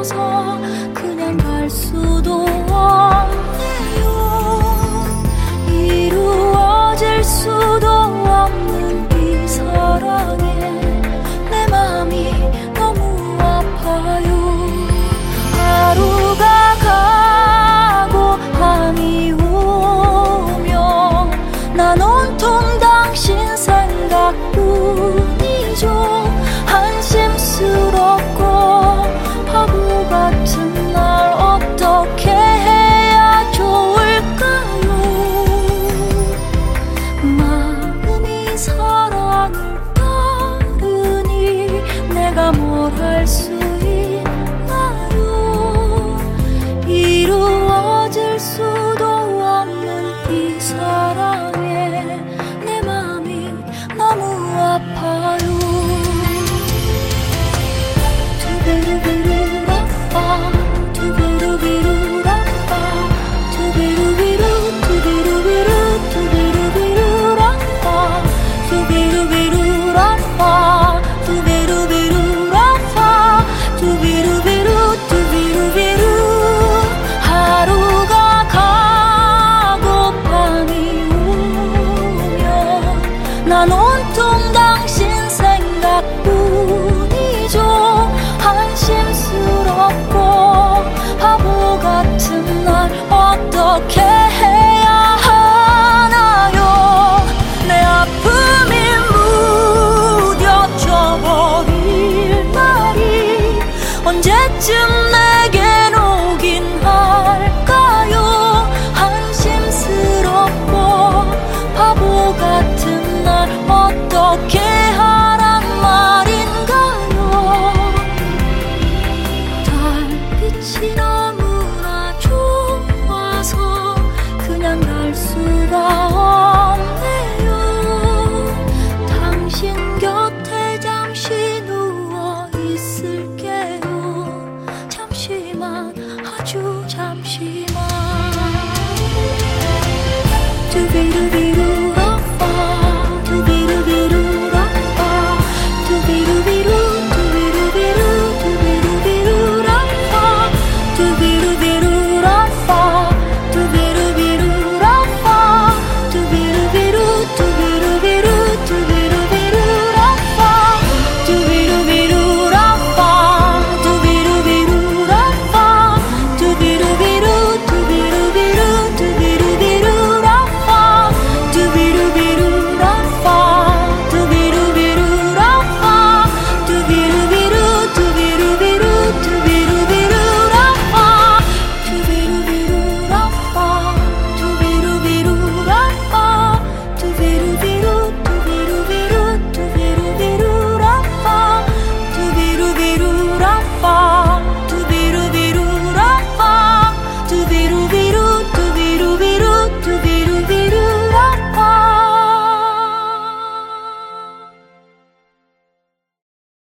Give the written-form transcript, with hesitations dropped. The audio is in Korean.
없어서 그냥 갈 수도 없네요. 이루어질 수도 없는 이 사랑에 내 맘이 너무 아파요. 하루가 가고 밤이 오면 난 온통 당신 생각뿐이죠. 한심스럽고 바보 같은 날 어떻게 해야 좋을까요? 마음이 사랑을 따르니 내가 뭘 할 수 있나요? 이루어질 수도 없는 이 사랑에 내 맘이 너무 아파요. 두비루비루라빠 두비루비루라빠 두비루비루 두비루비루 두비루비루라빠 두비루비루라빠 두비루비루라빠 두비루비루 두비루비루. 하루가 가고 밤이 오면 난 온통 당신 생각뿐이죠. 한심스럽고 바보 같은 날 어떻게 해야 하나요? 내 아픔이 무뎌져 버릴 날이 언제쯤